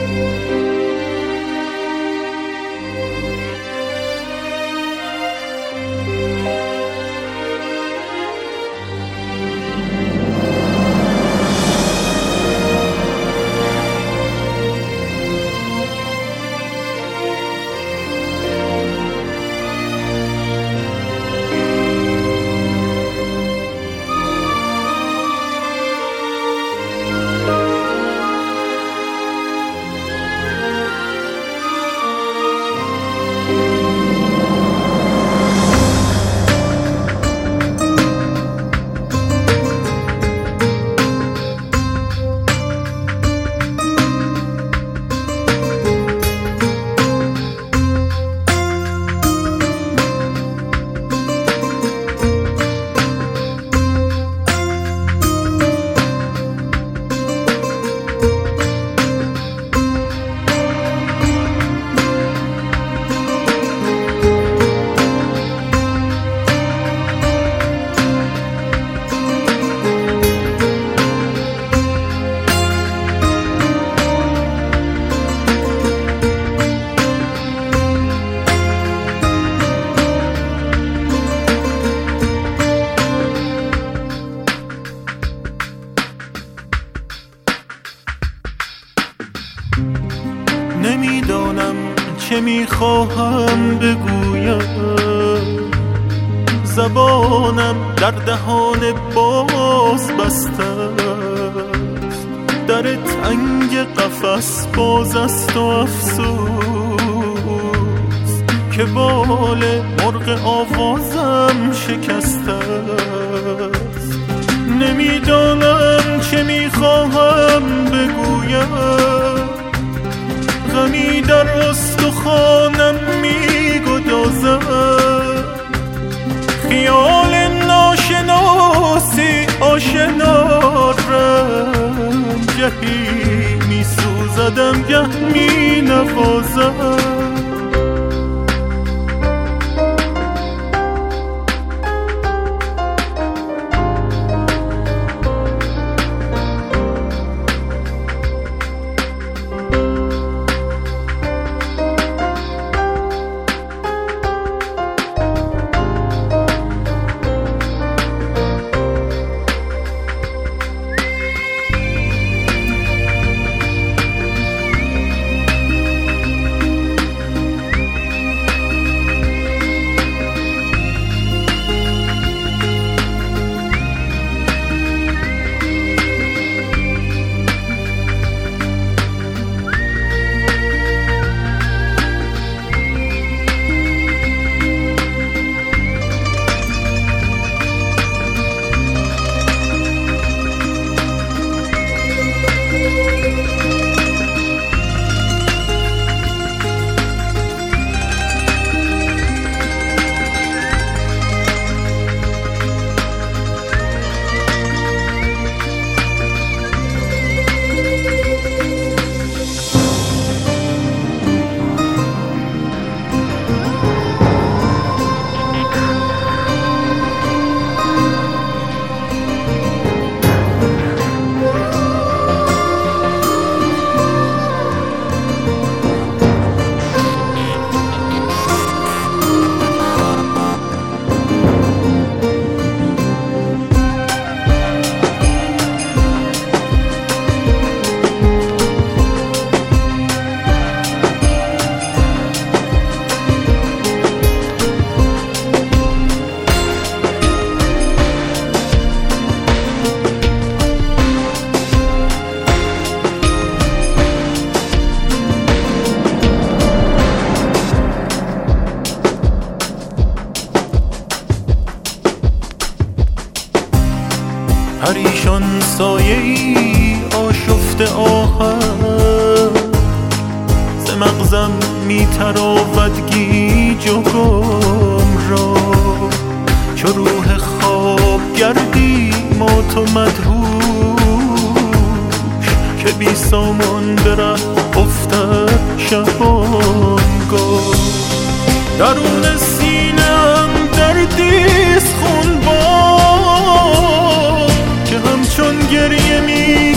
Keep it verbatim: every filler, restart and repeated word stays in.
نمیدانم چه میخواهم بگویم، زبانم در دهان باز بسته است، در تنگ قفس باز است و افسوس که بال مرغ آوازم شکسته است. نمیدانم چه میخواهم بگویم، غمی در استخوانم میگدازد، خیال ناشناسی آشنا رم، گهی میسوزدم گه مینوازم. پریشان سایه‌ای آشفته آهن، ز مغزم میتراود گیج و گم را، چو روح خواب گردی مات و مدهوش، که بی سامان به ره افتد شبانگاه. درون سینه‌ام دردیست خونبار که همچون گریه می